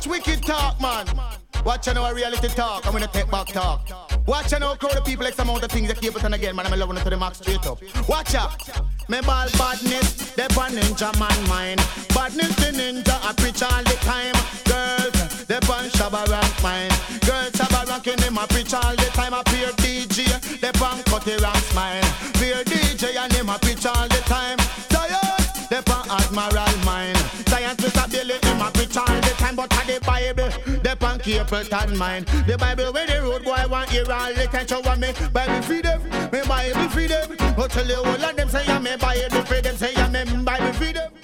watch wicked talk, man. Watch you know a reality talk. I'm gonna take back talk. Watch you know crowd of people X amount of things that keep it on again, man. I'm loving it to the max straight up. Watch out. Me ball badness, they pan ninja man mind. Badness the ninja, I preach all the time. Girls, they pan Shabba rank mine. Girls, Shabba ranking them, I preach all the time. I peer DJ, they pan Cutty ranks mine. Peer DJ and them, I preach all the time. Tired, they pan Admiral mine. Science with ability, him, I preach all the time. But at the Bible, they pan Capleton mine. The Bible where the road boy want hear all the time. Show me, Bible feed them, me Bible feed them. But tell you all of them say I'm me Bible feed them. Say I'm me Bible feed them.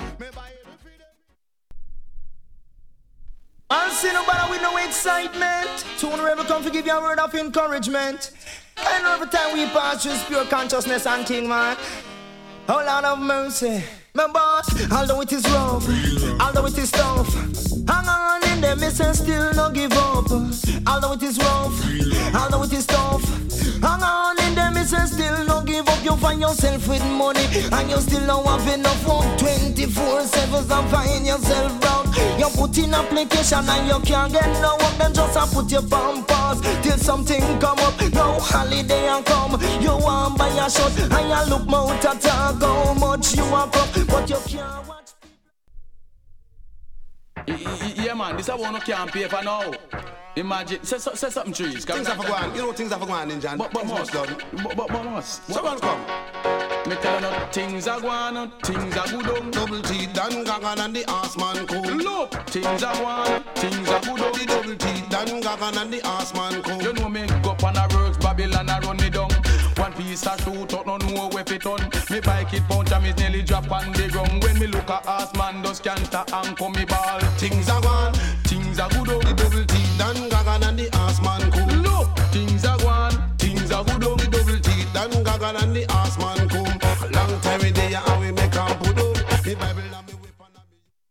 I'll see nobody with no excitement. Soon we will come to give you a word of encouragement. I know every time we pass through pure consciousness and King, man. Oh Lord of mercy. My boss, although it is rough, although it is tough, hang on in there, miss and still no give up. Although it is rough, although it is tough, hang on in there, miss and still no give up. You find yourself with money and you still don't have enough work. 24/7 and find yourself broke. You put in application and you can't get no work. Then just put your palm pause till something come up. No holiday and come, you want buy a shot and you look mouth to talk how much you want up. But you can't watch. Yeah, man, this I wanna can't pay for now. Imagine, say something trees. Things have to go on. You know things have to go on, Ninja. But must. Someone come. Me tell you no things are going, things are good on. Double teeth, Dan Gagan and the Assman cool. Look, things are going, things are good on. The double teeth, Dan Gagan and the Assman cool. You know me go up on a works, Babylon a run me down. One piece of shoot out, no know where it on. Me bike it punch and me nearly drop on the ground. When me look at Assman, does canter and come me ball. Things are gone, things are good on. The double teeth, Dan Gagan and the Assman cool. Look, things are gone.